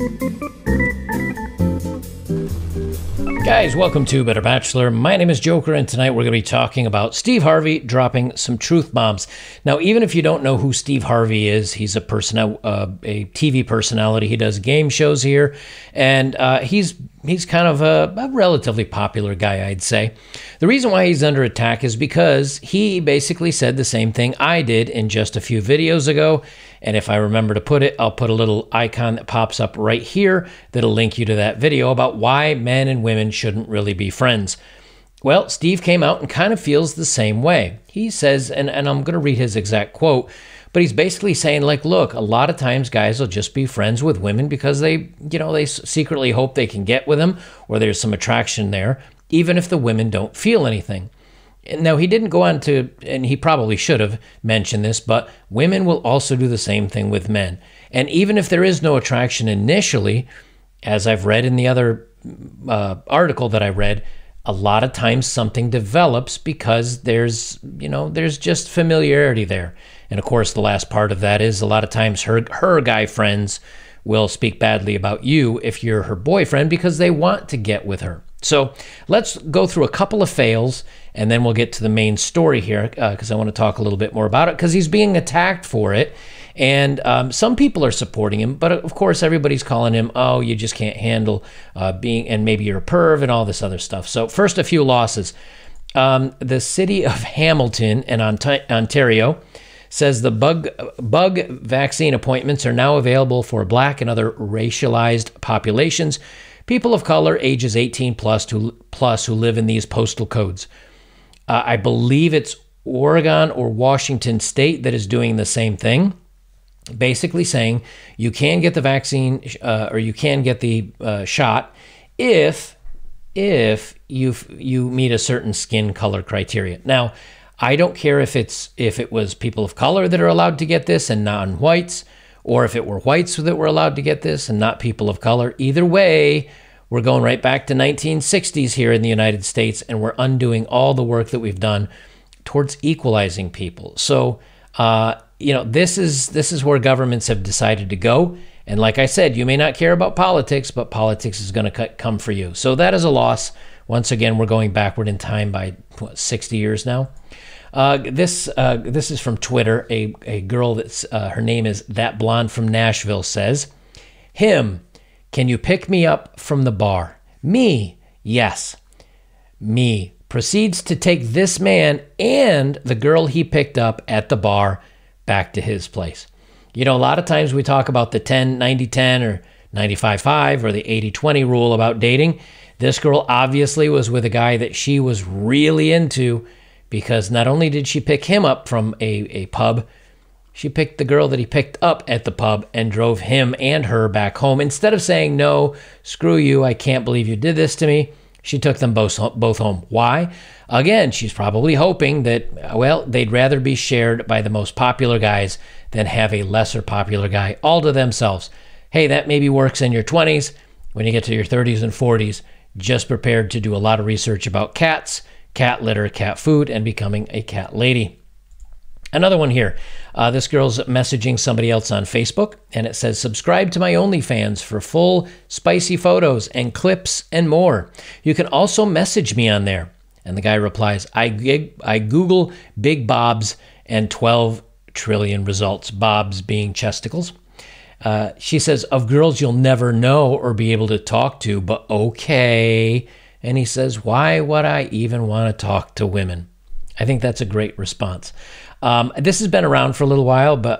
Guys, welcome to Better Bachelor. My name is Joker, and tonight we're going to be talking about Steve Harvey dropping some truth bombs. Now, even if you don't know who Steve Harvey is, he's a TV personality. He does game shows here, and he's kind of a relatively popular guy, I'd say. The reason why he's under attack is because he basically said the same thing I did in just a few videos ago. And if I remember to put it, I'll put a little icon that pops up right here that'll link you to that video about why men and women shouldn't really be friends. Well, Steve came out and kind of feels the same way. He says, and I'm going to read his exact quote, but he's basically saying, like, look, a lot of times guys will just be friends with women because they secretly hope they can get with them, or there's some attraction there, even if the women don't feel anything. Now, he didn't go on to, and he probably should have mentioned this, but women will also do the same thing with men. And even if there is no attraction initially, as I've read in the other article that I read, a lot of times something develops because there's just familiarity there. And of course, the last part of that is a lot of times her guy friends will speak badly about you if you're her boyfriend because they want to get with her. So let's go through a couple of fails, and then we'll get to the main story here because I want to talk a little bit more about it because he's being attacked for it. And some people are supporting him, but of course everybody's calling him, oh, you just can't handle being, and maybe you're a perv and all this other stuff. So first, a few losses. The city of Hamilton in Ontario says the bug vaccine appointments are now available for Black and other racialized populations, people of color ages 18 plus who live in these postal codes. I believe it's Oregon or Washington State that is doing the same thing, basically saying you can get the vaccine or you can get the shot if you meet a certain skin color criteria. Now, I don't care if it was people of color that are allowed to get this and non-whites, or if it were whites that were allowed to get this and not people of color. Either way, we're going right back to 1960s here in the United States, and we're undoing all the work that we've done towards equalizing people. So, this is where governments have decided to go. And like I said, you may not care about politics, but politics is going to come for you. So that is a loss. Once again, we're going backward in time by 60 years now. This is from Twitter. A girl that's her name is That Blonde from Nashville says, him, can you pick me up from the bar? Me, yes. Me proceeds to take this man and the girl he picked up at the bar back to his place. You know, a lot of times we talk about the 10-90-10 or 95-5 or the 80-20 rule about dating. This girl obviously was with a guy that she was really into, because not only did she pick him up from a pub, she picked the girl that he picked up at the pub and drove him and her back home. Instead of saying, no, screw you, I can't believe you did this to me, she took them both home. Why? Again, she's probably hoping that, well, they'd rather be shared by the most popular guys than have a lesser popular guy all to themselves. Hey, that maybe works in your 20s. When you get to your 30s and 40s, just prepared to do a lot of research about cats, cat litter, cat food, and becoming a cat lady. Another one here. This girl's messaging somebody else on Facebook, and it says, subscribe to my OnlyFans for full spicy photos and clips and more. You can also message me on there. And the guy replies, I Google big bobs and 12 trillion results, bobs being chesticles. She says, of girls you'll never know or be able to talk to, but okay. And he says, why would I even want to talk to women? I think that's a great response. This has been around for a little while, but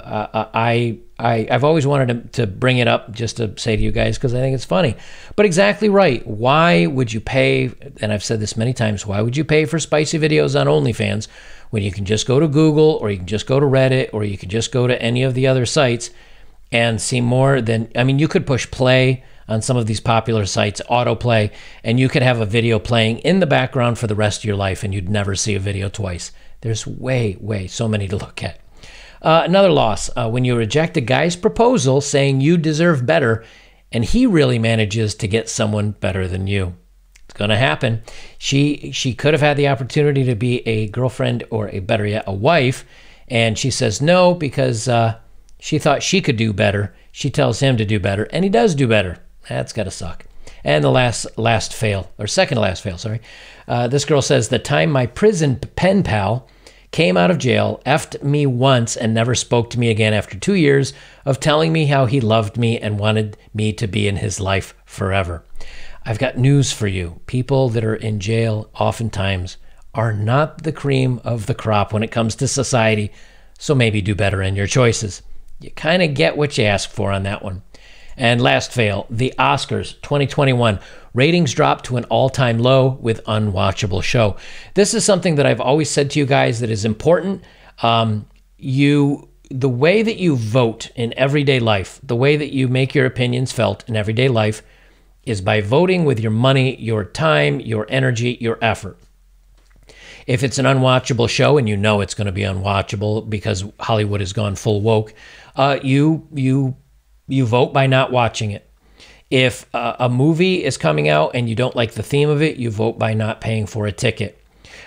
I've always wanted to bring it up just to say to you guys because I think it's funny. But exactly right. Why would you pay, and I've said this many times, why would you pay for spicy videos on OnlyFans when you can just go to Google, or you can just go to Reddit, or you can just go to any of the other sites and see more than, I mean, you could push play on some of these popular sites, autoplay, and you could have a video playing in the background for the rest of your life and you'd never see a video twice. There's way, so many to look at. Another loss, when you reject a guy's proposal saying you deserve better and he really manages to get someone better than you. It's going to happen. She could have had the opportunity to be a girlfriend or, a better yet, a wife, and she says no because She thought she could do better. She tells him to do better, and he does do better. That's got to suck. And the last fail, or second to last fail, sorry. This girl says, the time my prison pen pal came out of jail, effed me once, and never spoke to me again after 2 years of telling me how he loved me and wanted me to be in his life forever. I've got news for you. People that are in jail oftentimes are not the cream of the crop when it comes to society, so maybe do better in your choices. You kind of get what you ask for on that one. And last fail, the Oscars 2021. Ratings dropped to an all-time low with unwatchable show. This is something that I've always said to you guys that is important. The way that you vote in everyday life, the way that you make your opinions felt in everyday life is by voting with your money, your time, your energy, your effort. If it's an unwatchable show, and you know it's going to be unwatchable because Hollywood has gone full woke, you vote by not watching it. If a movie is coming out and you don't like the theme of it, you vote by not paying for a ticket.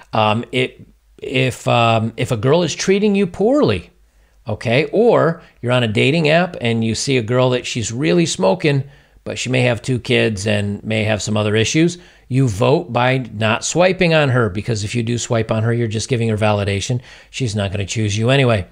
If a girl is treating you poorly, okay, or you're on a dating app and you see a girl that she's really smoking, but she may have 2 kids and may have some other issues, you vote by not swiping on her, because if you do swipe on her, you're just giving her validation. She's not going to choose you anyway.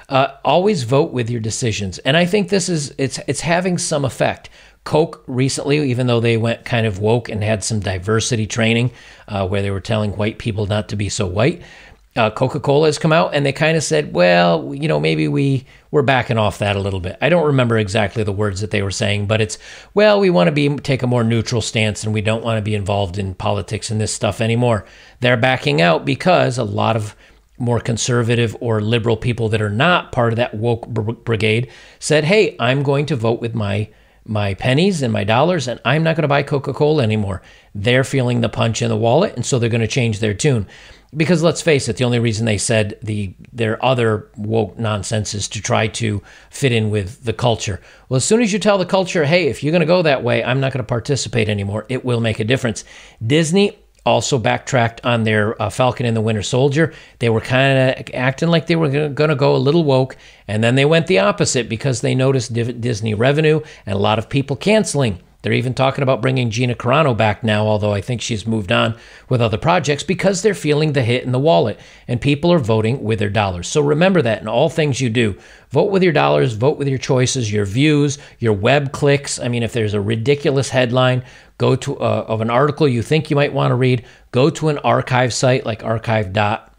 Always vote with your decisions. And I think it's having some effect. Coke recently, even though they went kind of woke and had some diversity training where they were telling white people not to be so white, Coca-Cola has come out and they kind of said, well, maybe we're backing off that a little bit. I don't remember exactly the words that they were saying, but it's, well, we want to take a more neutral stance and we don't want to be involved in politics and this stuff anymore. They're backing out because a lot of more conservative or liberal people that are not part of that woke brigade said, hey, I'm going to vote with my pennies and my dollars, and I'm not going to buy Coca-Cola anymore. They're feeling the punch in the wallet, and so they're going to change their tune. Because let's face it, the only reason they said their other woke nonsense is to try to fit in with the culture. Well, as soon as you tell the culture, hey, if you're going to go that way, I'm not going to participate anymore, it will make a difference. Disney also backtracked on their Falcon and the Winter Soldier. They were kind of acting like they were going to go a little woke, and then they went the opposite because they noticed Disney revenue and a lot of people canceling. They're even talking about bringing Gina Carano back now, although I think she's moved on with other projects, because they're feeling the hit in the wallet, and people are voting with their dollars. So remember that in all things you do. Vote with your dollars, vote with your choices, your views, your web clicks. I mean, if there's a ridiculous headline, go to of an article you think you might want to read, go to an archive site like archive.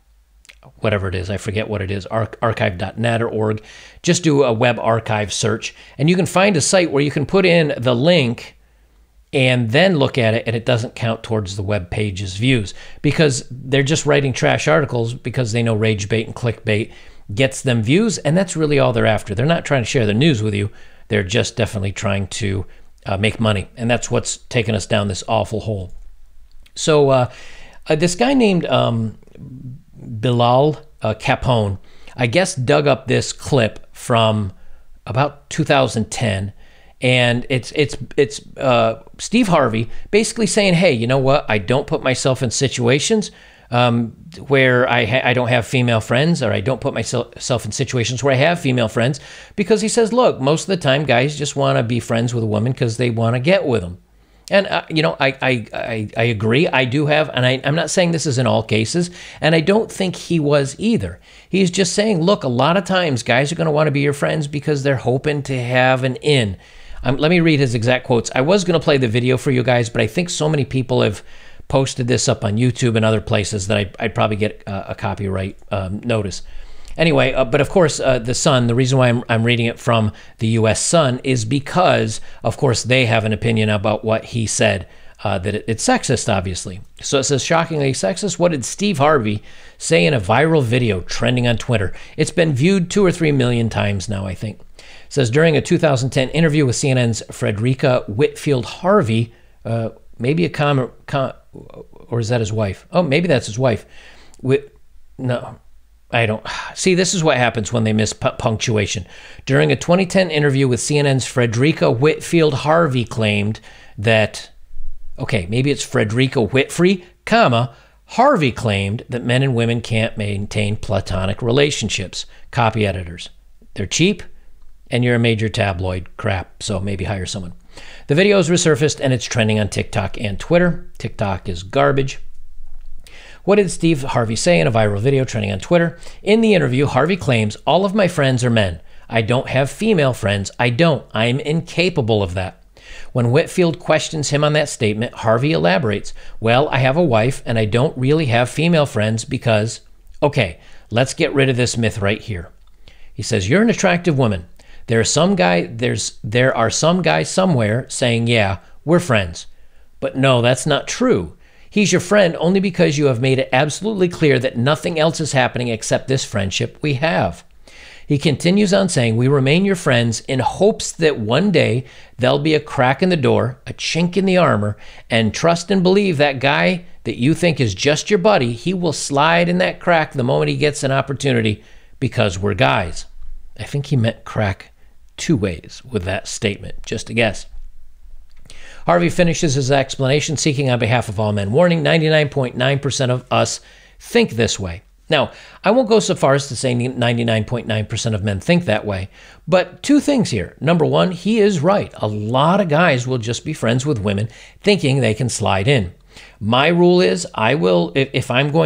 Whatever it is, I forget what it is, archive.net or org. Just do a web archive search, and you can find a site where you can put in the link and then look at it, and it doesn't count towards the web page's views, because they're just writing trash articles because they know rage bait and clickbait gets them views, and that's really all they're after. They're not trying to share the news with you. They're just definitely trying to make money, and that's what's taken us down this awful hole. So this guy named Bilal Capone, I guess, dug up this clip from about 2010, and it's Steve Harvey basically saying, hey, you know what? I don't put myself in situations where I don't have female friends, or I don't put myself in situations where I have female friends, because he says, look, most of the time guys just want to be friends with a woman because they want to get with them. And, I agree. I do have, and I'm not saying this is in all cases, and I don't think he was either. He's just saying, look, a lot of times guys are going to want to be your friends because they're hoping to have an in. Let me read his exact quotes. I was going to play the video for you guys, but I think so many people have posted this up on YouTube and other places that I'd probably get a copyright notice. Anyway, but of course, the Sun, the reason why I'm reading it from the U.S. Sun is because, of course, they have an opinion about what he said, that it's sexist, obviously. So it says, shockingly sexist. What did Steve Harvey say in a viral video trending on Twitter? It's been viewed 2 or 3 million times now, I think. It says, during a 2010 interview with CNN's Frederica Whitfield Harvey, maybe a comment, or is that his wife? Oh, maybe that's his wife. No. I don't see. This is what happens when they miss punctuation. During a 2010 interview with CNN's Frederica Whitfield Harvey claimed that, okay, maybe it's Frederica Whitfrey, Harvey claimed that men and women can't maintain platonic relationships. Copy editors. They're cheap. and you're a major tabloid crap, so maybe hire someone. The video is resurfaced and it's trending on TikTok and Twitter. TikTok is garbage. What did Steve Harvey say in a viral video trending on Twitter? In the interview, Harvey claims, all of my friends are men. I don't have female friends. I don't. I'm incapable of that. When Whitfield questions him on that statement, Harvey elaborates, well, I have a wife and I don't really have female friends because, okay, let's get rid of this myth right here. He says, you're an attractive woman. There are some guys somewhere saying, yeah, we're friends. But no, that's not true. He's your friend only because you have made it absolutely clear that nothing else is happening except this friendship we have. He continues on saying, we remain your friends in hopes that one day there'll be a crack in the door, a chink in the armor, and trust and believe that guy that you think is just your buddy, he will slide in that crack the moment he gets an opportunity because we're guys. I think he meant crack two ways with that statement, just a guess. Harvey finishes his explanation, seeking on behalf of all men, warning 99.9% of us think this way. Now, I won't go so far as to say 99.9% of men think that way, but two things here. Number one, he is right. A lot of guys will just be friends with women thinking they can slide in. My rule is I will, if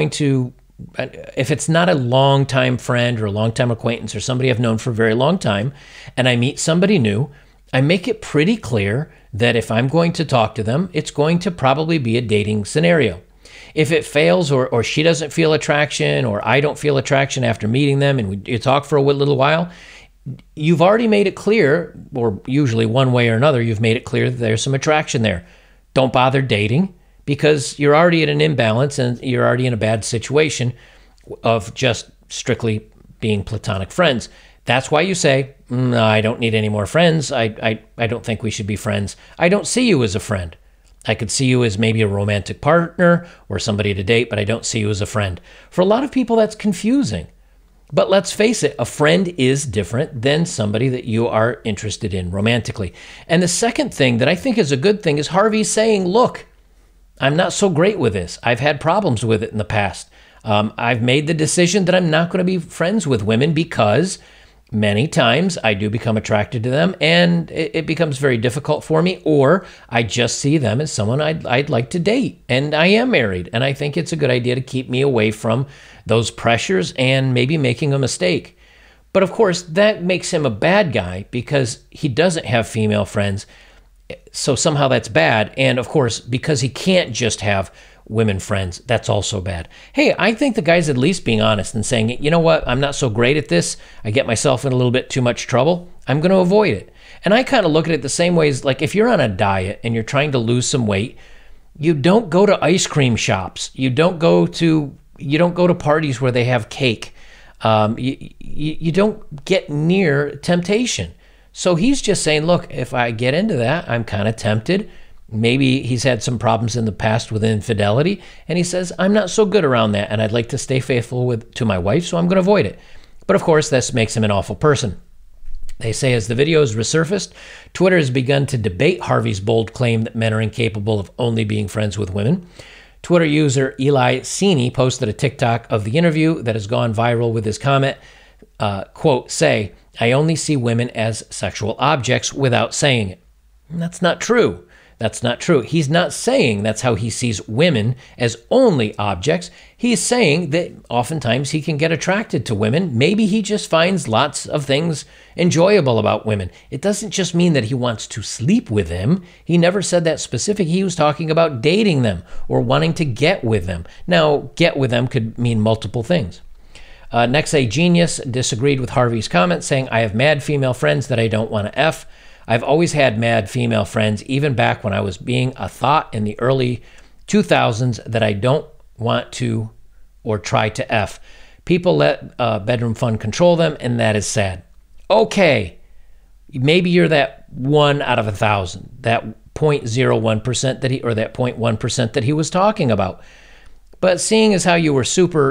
it's not a long-time friend or a long-time acquaintance or somebody I've known for a very long time, and I meet somebody new, I make it pretty clear that if I'm going to talk to them, it's going to probably be a dating scenario. If it fails or she doesn't feel attraction or I don't feel attraction after meeting them and you talk for a little while, you've already made it clear, or usually one way or another, you've made it clear that there's some attraction there. Don't bother dating because you're already at an imbalance and you're already in a bad situation of just strictly being platonic friends. That's why you say, no, I don't need any more friends. I don't think we should be friends. I don't see you as a friend. I could see you as maybe a romantic partner or somebody to date, but I don't see you as a friend. For a lot of people, that's confusing. But let's face it, a friend is different than somebody that you are interested in romantically. And the second thing that I think is a good thing is Harvey saying, look, I'm not so great with this. I've had problems with it in the past. I've made the decision that I'm not going to be friends with women because many times I do become attracted to them and it becomes very difficult for me, or I just see them as someone I'd like to date. And I am married, and I think it's a good idea to keep me away from those pressures and maybe making a mistake. But of course, that makes him a bad guy because he doesn't have female friends. So somehow that's bad. And of course, because he can't just have women friends, that's also bad. Hey, I think the guy's at least being honest and saying, you know what, I'm not so great at this. I get myself in a little bit too much trouble. I'm going to avoid it. And I kind of look at it the same way as, like, if you're on a diet and you're trying to lose some weight, you don't go to ice cream shops. You don't go to parties where they have cake. You don't get near temptation. So he's just saying, look, if I get into that, I'm kind of tempted. Maybe he's had some problems in the past with infidelity, and he says, I'm not so good around that, and I'd like to stay faithful to my wife, so I'm going to avoid it. But of course, this makes him an awful person. They say as the video is resurfaced, Twitter has begun to debate Harvey's bold claim that men are incapable of only being friends with women. Twitter user Eli Sini posted a TikTok of the interview that has gone viral with his comment, quote, say, I only see women as sexual objects without saying it. And that's not true. That's not true. He's not saying that's how he sees women, as only objects. He's saying that oftentimes he can get attracted to women. Maybe he just finds lots of things enjoyable about women. It doesn't just mean that he wants to sleep with them. He never said that specific. He was talking about dating them or wanting to get with them. Now, get with them could mean multiple things. Next, a genius disagreed with Harvey's comment, saying, I have mad female friends that I don't want to F. I've always had mad female friends, even back when I was being a thought in the early 2000s that I don't want to or try to F. People let bedroom fun control them, and that is sad. Okay, maybe you're that 1 out of 1,000, that 0.01% that that 0.1% that he was talking about. But seeing as how you were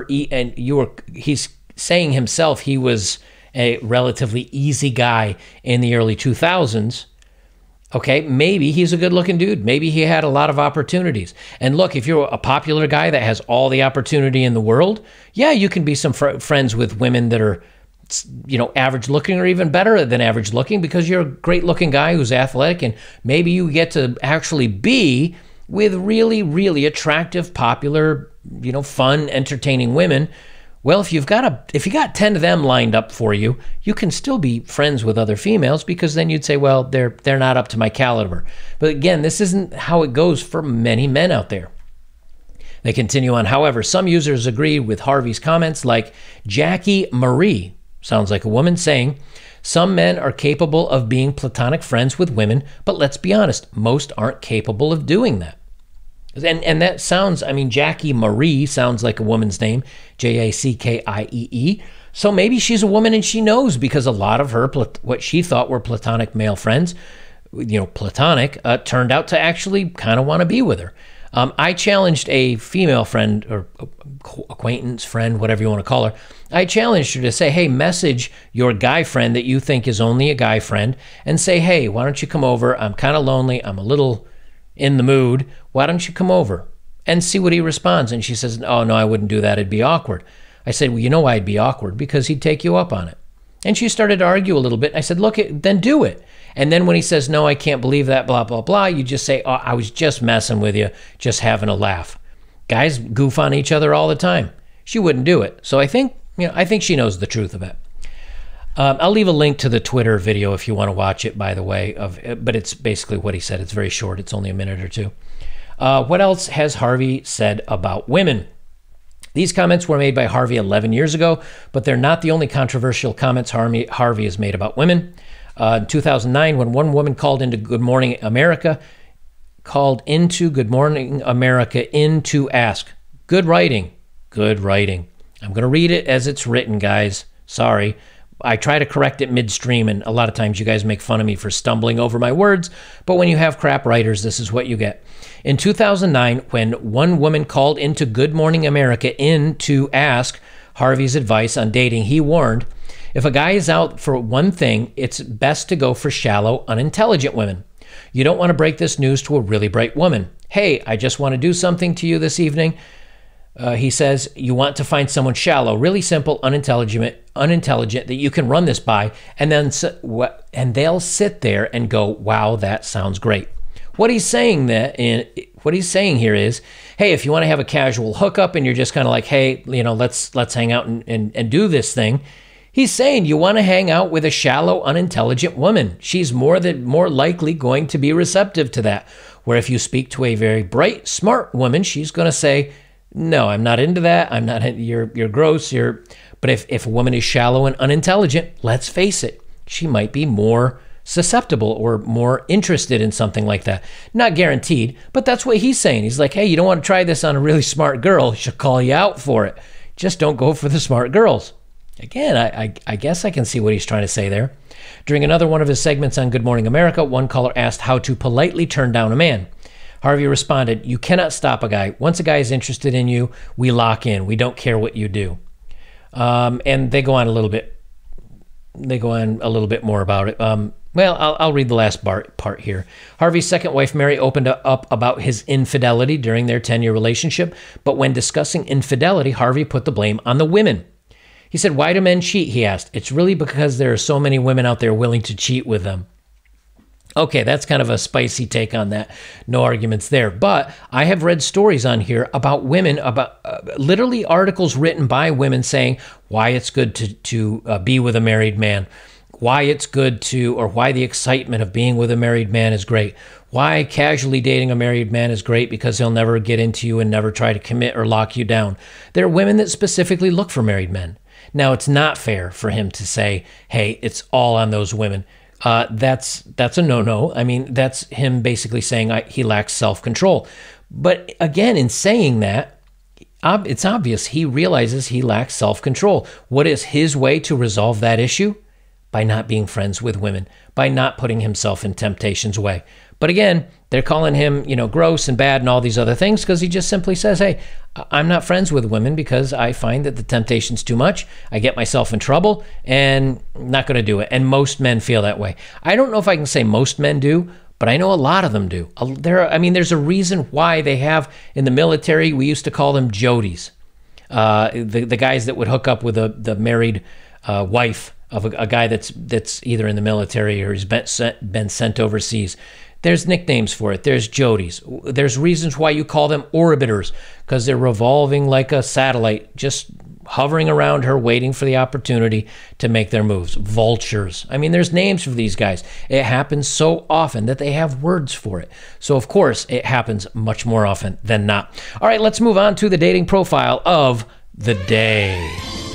he's saying himself he was a relatively easy guy in the early 2000s, okay, maybe he's a good-looking dude. Maybe he had a lot of opportunities. And look, if you're a popular guy that has all the opportunity in the world, yeah, you can be some friends with women that are average looking or even better than average looking because you're a great looking guy who's athletic, and maybe you get to actually be with really, really attractive, popular, fun, entertaining women. Well, if you got 10 of them lined up for you, you can still be friends with other females because then you'd say, well, they're not up to my caliber. But again, this isn't how it goes for many men out there. They continue on. However, some users agree with Harvey's comments, like Jackie Marie, sounds like a woman, saying, some men are capable of being platonic friends with women, but let's be honest, most aren't capable of doing that. And that sounds, Jackie Marie sounds like a woman's name, Jackiee. So maybe she's a woman and she knows, because a lot of her, what she thought were platonic male friends, turned out to actually kind of want to be with her. I challenged a female friend or acquaintance, friend, whatever you want to call her. I challenged her to say, hey, message your guy friend that you think is only a guy friend and say, hey, why don't you come over? I'm kind of lonely. I'm a little in the mood. Why don't you come over? And see what he responds. And she says, oh, no, I wouldn't do that. It'd be awkward. I said, well, you know why it'd be awkward? Because he'd take you up on it. And she started to argue a little bit. I said, look, then do it. And then when he says, no, I can't believe that, blah, blah, blah, you just say, oh, I was just messing with you, just having a laugh. Guys goof on each other all the time. She wouldn't do it. So I think she knows the truth of it. I'll leave a link to the Twitter video if you want to watch it, by the way, but it's basically what he said. It's very short. It's only a minute or two. What else has Harvey said about women? These comments were made by Harvey 11 years ago, but they're not the only controversial comments Harvey has made about women. In 2009, when one woman called into Good Morning America in to ask, good writing. I'm going to read it as it's written, guys. Sorry. I try to correct it midstream, and a lot of times you guys make fun of me for stumbling over my words, but when you have crap writers, this is what you get. In 2009, when one woman called into Good Morning America in to ask Harvey's advice on dating, he warned, if a guy is out for one thing, it's best to go for shallow, unintelligent women. You don't want to break this news to a really bright woman. Hey, I just want to do something to you this evening. He says, you want to find someone shallow, really simple, unintelligent that you can run this by, and they'll sit there and go, wow, that sounds great. What he's saying here is, hey, if you want to have a casual hookup and you're just kind of like, hey, let's hang out and do this thing. He's saying you want to hang out with a shallow, unintelligent woman. She's more likely going to be receptive to that. Where if you speak to a very bright, smart woman, she's going to say, no, I'm not into that. I'm not. You're gross. But if a woman is shallow and unintelligent, let's face it, she might be more susceptible or more interested in something like that. Not guaranteed, but that's what he's saying. He's like, hey, you don't want to try this on a really smart girl. She'll call you out for it. Just don't go for the smart girls. Again, I guess I can see what he's trying to say there. During another one of his segments on Good Morning America, one caller asked how to politely turn down a man. Harvey responded, you cannot stop a guy. Once a guy is interested in you, we lock in. We don't care what you do. And they go on a little bit more about it. I'll read the last part here. Harvey's second wife, Mary, opened up about his infidelity during their 10-year relationship. But when discussing infidelity, Harvey put the blame on the women. He said, why do men cheat? He asked. It's really because there are so many women out there willing to cheat with them. Okay, that's kind of a spicy take on that. No arguments there. But I have read stories on here about women, about literally articles written by women saying why it's good to be with a married man, why it's good to, or why the excitement of being with a married man is great, why casually dating a married man is great because he'll never get into you and never try to commit or lock you down. There are women that specifically look for married men. Now, it's not fair for him to say, hey, it's all on those women. That's a no-no. I mean, that's him basically saying he lacks self-control. But again, in saying that, it's obvious he realizes he lacks self-control. What is his way to resolve that issue? By not being friends with women, by not putting himself in temptation's way. But again, they're calling him, gross and bad and all these other things because he just simply says, hey, I'm not friends with women because I find that the temptation's too much. I get myself in trouble and I'm not going to do it. And most men feel that way. I don't know if I can say most men do, but I know a lot of them do. There's a reason why they have in the military, we used to call them Jodies. The guys that would hook up with the married wife of a guy that's either in the military or has been sent overseas. There's nicknames for it. There's Jodies. There's reasons why you call them orbiters, because they're revolving like a satellite, just hovering around her, waiting for the opportunity to make their moves. Vultures. I mean, there's names for these guys. It happens so often that they have words for it. So, of course, it happens much more often than not. All right, let's move on to the dating profile of the day.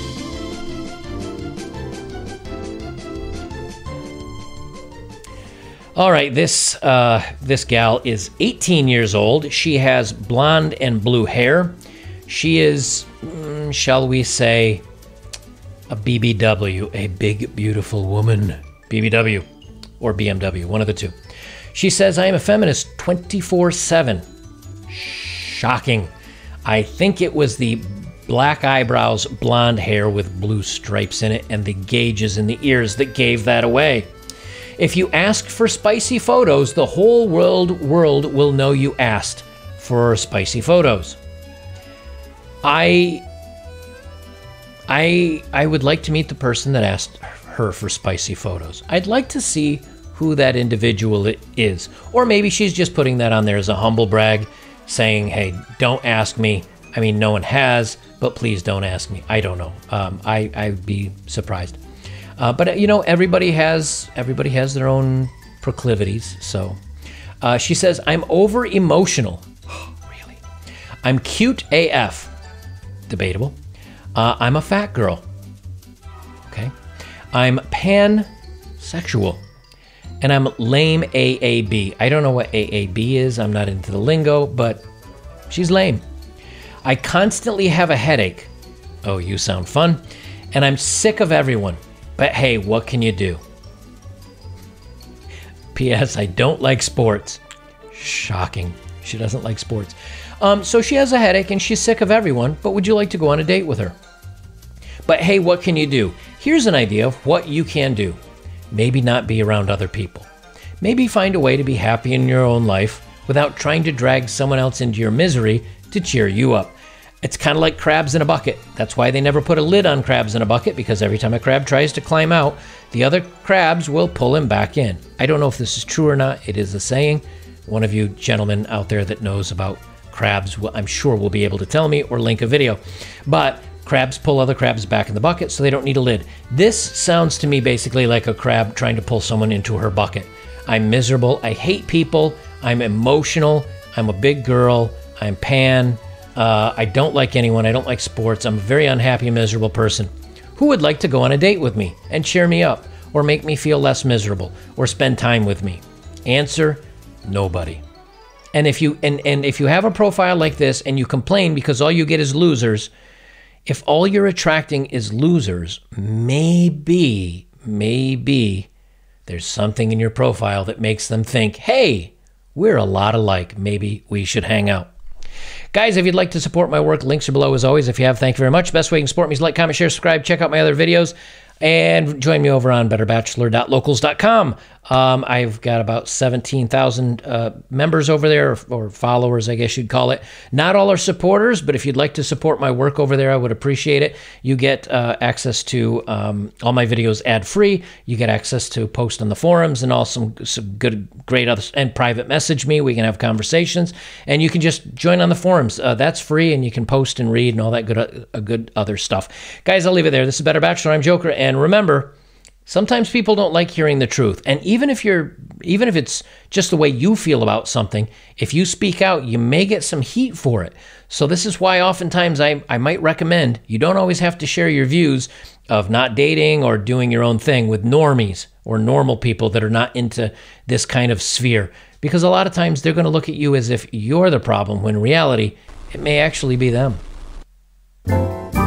All right, this gal is 18 years old. She has blonde and blue hair. She is, shall we say, a BBW, a big, beautiful woman. BBW or BMW, one of the two. She says, I am a feminist 24/7. Shocking. I think it was the black eyebrows, blonde hair with blue stripes in it, and the gauges in the ears that gave that away. If you ask for spicy photos, the whole world will know you asked for spicy photos. I would like to meet the person that asked her for spicy photos. I'd like to see who that individual is. Or maybe she's just putting that on there as a humble brag, saying, hey, don't ask me. I mean, no one has, but please don't ask me. I don't know. I'd be surprised. But you know, everybody has their own proclivities. So she says, I'm over emotional. Really? I'm cute AF. Debatable. I'm a fat girl. Okay. I'm pansexual. And I'm lame AAB. I don't know what AAB is. I'm not into the lingo, but she's lame. I constantly have a headache. Oh, you sound fun. And I'm sick of everyone. But hey, what can you do? P.S. I don't like sports. Shocking. She doesn't like sports. So she has a headache and she's sick of everyone, but would you like to go on a date with her? But hey, what can you do? Here's an idea of what you can do. Maybe not be around other people. Maybe find a way to be happy in your own life without trying to drag someone else into your misery to cheer you up. It's kind of like crabs in a bucket. That's why they never put a lid on crabs in a bucket, because every time a crab tries to climb out, the other crabs will pull him back in. I don't know if this is true or not. It is a saying. One of you gentlemen out there that knows about crabs, I'm sure will be able to tell me or link a video. But crabs pull other crabs back in the bucket, so they don't need a lid. This sounds to me basically like a crab trying to pull someone into her bucket. I'm miserable. I hate people. I'm emotional. I'm a big girl. I'm pan. I don't like anyone. I don't like sports. I'm a very unhappy, miserable person. Who would like to go on a date with me and cheer me up or make me feel less miserable or spend time with me? Answer, nobody. And if you have a profile like this and you complain because all you get is losers, if all you're attracting is losers, maybe there's something in your profile that makes them think, hey, we're a lot alike. Maybe we should hang out. Guys, if you'd like to support my work, links are below as always. If you have, thank you very much. Best way you can support me is like, comment, share, subscribe, check out my other videos, and join me over on betterbachelor.locals.com. I've got about 17,000 members over there, or followers, I guess you'd call it. Not all are supporters, but if you'd like to support my work over there, I would appreciate it. You get access to all my videos ad-free. You get access to post on the forums and all some great others, and private message me. We can have conversations, and you can just join on the forums. That's free, and you can post and read and all that good other stuff. Guys, I'll leave it there. This is Better Bachelor. I'm Joker, and remember, sometimes people don't like hearing the truth. And even if it's just the way you feel about something, if you speak out, you may get some heat for it. So this is why oftentimes I might recommend you don't always have to share your views of not dating or doing your own thing with normies or normal people that are not into this kind of sphere. Because a lot of times they're going to look at you as if you're the problem, when in reality, it may actually be them.